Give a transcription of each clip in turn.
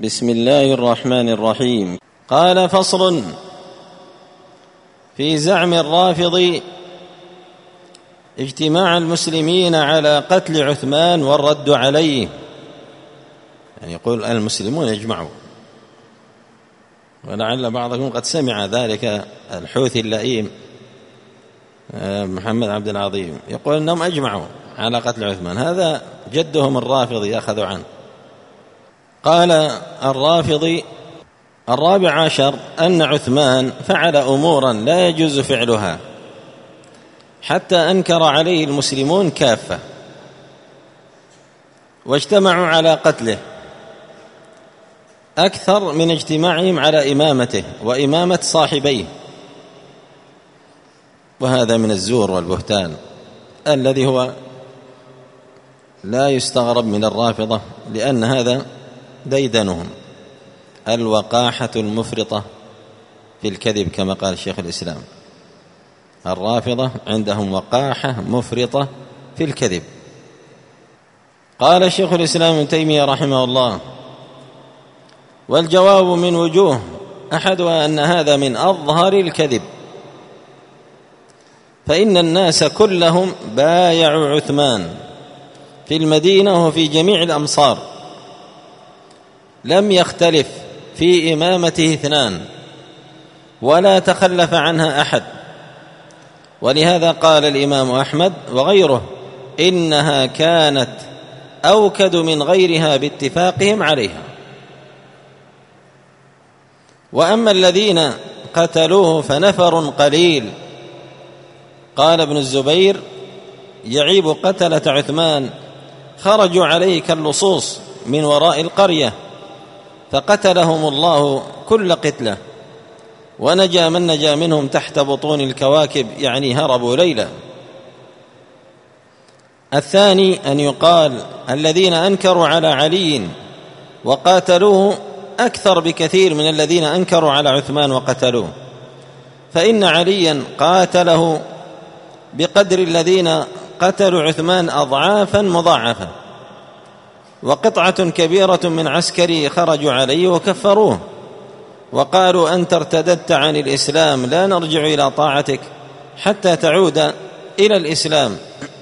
بسم الله الرحمن الرحيم. قال: فصل في زعم الرافض اجتماع المسلمين على قتل عثمان والرد عليه. يعني يقول المسلمون يجمعوا، ولعل بعضكم قد سمع ذلك الحوثي اللئيم محمد عبد العظيم يقول أنهم أجمعوا على قتل عثمان، هذا جدهم الرافضي يأخذ عنه. قال الرافضي: الرابع عشر أن عثمان فعل أمورا لا يجوز فعلها حتى أنكر عليه المسلمون كافة واجتمعوا على قتله أكثر من اجتماعهم على إمامته وإمامة صاحبيه، وهذا من الزور والبهتان الذي هو لا يستغرب من الرافضة، لأن هذا ديدنهم الوقاحة المفرطة في الكذب كما قال شيخ الإسلام. الرافضة عندهم وقاحة مفرطة في الكذب. قال شيخ الإسلام ابن تيمية رحمه الله: والجواب من وجوه، أحدها أن هذا من أظهر الكذب، فإن الناس كلهم بايعوا عثمان في المدينة وفي جميع الأمصار، لم يختلف في إمامته اثنان ولا تخلف عنها أحد. ولهذا قال الإمام أحمد وغيره: إنها كانت أوكد من غيرها باتفاقهم عليها. وأما الذين قتلوه فنفر قليل. قال ابن الزبير: يعيب قتلة عثمان خرجوا عليه كاللصوص من وراء القرية، فقتلهم الله كل قتلة، ونجا من نجا منهم تحت بطون الكواكب، يعني هربوا ليلا. الثاني أن يقال: الذين أنكروا على علي وقاتلوه أكثر بكثير من الذين أنكروا على عثمان وقتلوه، فإن عليا قاتله بقدر الذين قتلوا عثمان أضعافا مضاعفة، وقطعة كبيرة من عسكري خرجوا عليه وكفروه وقالوا: أنت ارتددت عن الإسلام، لا نرجع إلى طاعتك حتى تعود إلى الإسلام.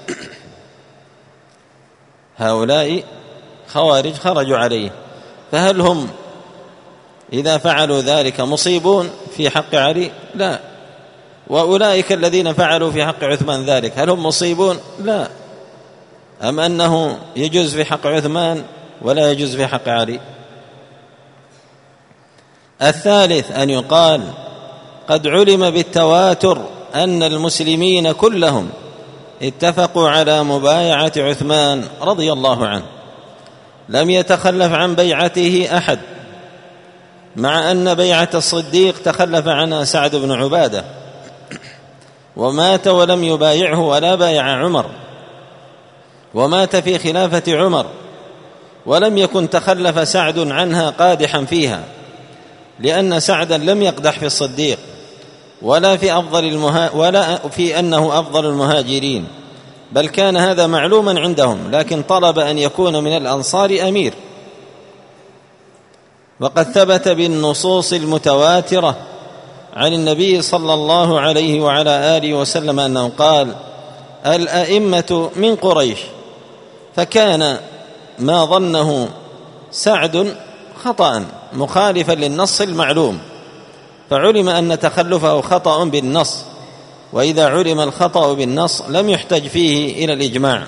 هؤلاء خوارج خرجوا عليه، فهل هم إذا فعلوا ذلك مصيبون في حق علي؟ لا. وأولئك الذين فعلوا في حق عثمان ذلك هل هم مصيبون؟ لا. أم أنه يجوز في حق عثمان ولا يجوز في حق علي؟ الثالث أن يقال: قد علم بالتواتر أن المسلمين كلهم اتفقوا على مبايعة عثمان رضي الله عنه، لم يتخلف عن بيعته أحد، مع أن بيعة الصديق تخلف عنها سعد بن عبادة ومات ولم يبايعه ولا بايع عمر، ومات في خلافة عمر، ولم يكن تخلف سعد عنها قادحا فيها، لأن سعدا لم يقدح في الصديق ولا في أنه أفضل المهاجرين، بل كان هذا معلوما عندهم، لكن طلب أن يكون من الأنصار أمير. وقد ثبت بالنصوص المتواترة عن النبي صلى الله عليه وعلى آله وسلم أنه قال: الأئمة من قريش، فكان ما ظنه سعد خطأ مخالفا للنص المعلوم، فعلم أن تخلفه خطأ بالنص، وإذا علم الخطأ بالنص لم يحتج فيه إلى الإجماع.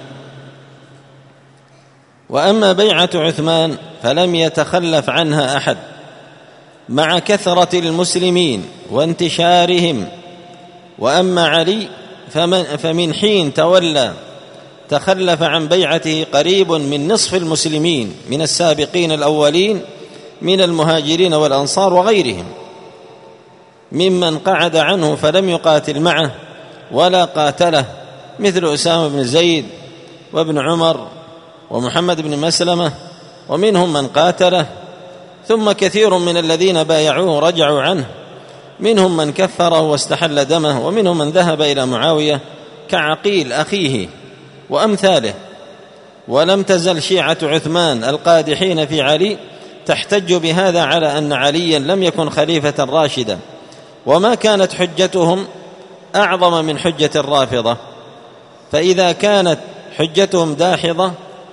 وأما بيعة عثمان فلم يتخلف عنها أحد، مع كثرة المسلمين وانتشارهم. وأما علي فمن حين تولى تخلف عن بيعته قريب من نصف المسلمين من السابقين الأولين من المهاجرين والأنصار وغيرهم، ممن قعد عنه فلم يقاتل معه ولا قاتله، مثل أسامة بن زيد وابن عمر ومحمد بن مسلمة، ومنهم من قاتله. ثم كثير من الذين بايعوه رجعوا عنه، منهم من كفره واستحل دمه، ومنهم من ذهب إلى معاوية كعقيل أخيه وأمثاله. ولم تزل شيعة عثمان القادحين في علي تحتج بهذا على أن عليا لم يكن خليفة راشدا، وما كانت حجتهم أعظم من حجة الرافضة. فإذا كانت حجتهم داحضة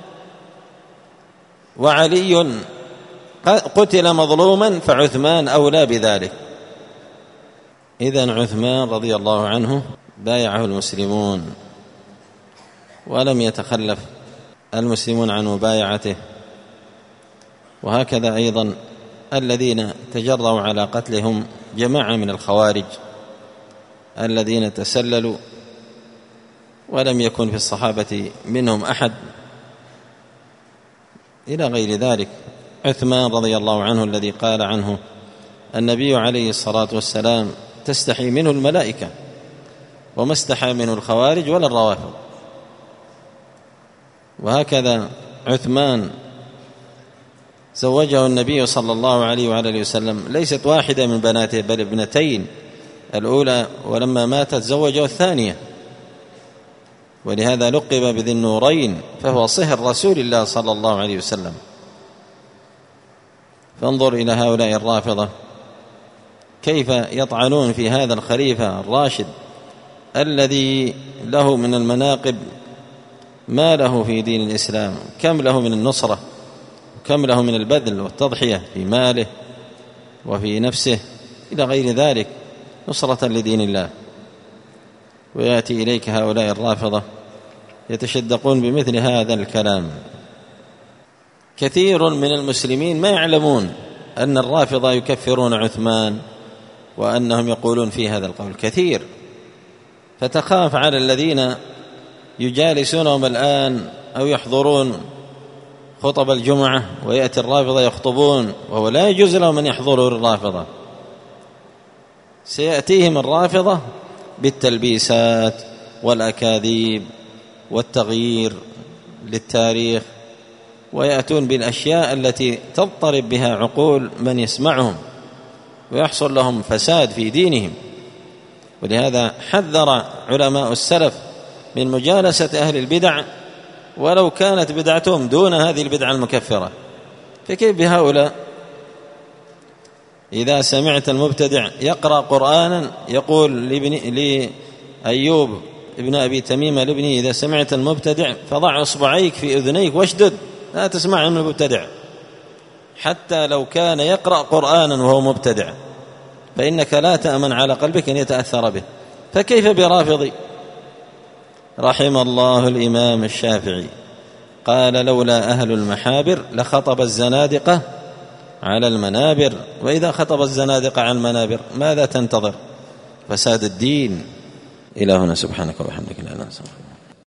وعلي قتل مظلوما فعثمان أولى بذلك. إذن عثمان رضي الله عنه بايعه المسلمون ولم يتخلف المسلمون عن مبايعته. وهكذا أيضا الذين تجروا على قتلهم جماعة من الخوارج الذين تسللوا ولم يكن في الصحابة منهم أحد إلى غير ذلك. عثمان رضي الله عنه الذي قال عنه النبي عليه الصلاة والسلام تستحي منه الملائكة، وما استحى منه الخوارج ولا الروافض. وهكذا عثمان زوجه النبي صلى الله عليه وآله وسلم ليست واحدة من بناته بل ابنتين، الأولى ولما ماتت زوجه الثانية، ولهذا لقب بذي النورين، فهو صهر رسول الله صلى الله عليه وسلم. فانظر إلى هؤلاء الرافضة كيف يطعنون في هذا الخليفة الراشد الذي له من المناقب ما له في دين الإسلام، كم له من النصرة، كم له من البذل والتضحية في ماله وفي نفسه إلى غير ذلك نصرة لدين الله. ويأتي إليك هؤلاء الرافضة يتشدقون بمثل هذا الكلام. كثير من المسلمين ما يعلمون أن الرافضة يكفرون عثمان وأنهم يقولون في هذا القول كثير، فتخاف على الذين يجالسونهم الآن أو يحضرون خطب الجمعة ويأتي الرافضة يخطبون، وهو لا يجوز لهم أن يحضروا الرافضة. سيأتيهم الرافضة بالتلبيسات والأكاذيب والتغيير للتاريخ، ويأتون بالأشياء التي تضطرب بها عقول من يسمعهم ويحصل لهم فساد في دينهم. ولهذا حذر علماء السلف من مجالسة أهل البدع ولو كانت بدعتهم دون هذه البدعة المكفرة. فكيف بهؤلاء؟ إذا سمعت المبتدع يقرأ قرآنا يقول لأيوب ابن أبي تميمة لابنه إذا سمعت المبتدع فضع إصبعيك في أذنيك واشدد، لا تسمع من المبتدع حتى لو كان يقرأ قرآنا وهو مبتدع، فإنك لا تأمن على قلبك أن يتأثر به. فكيف برافضي؟ رحم الله الإمام الشافعي قال لولا أهل المحابر لخطب الزنادقة على المنابر. وإذا خطب الزنادقة على المنابر ماذا تنتظر؟ فساد الدين. إلى هنا سبحانك وبحمدك لا إله إلا أنت.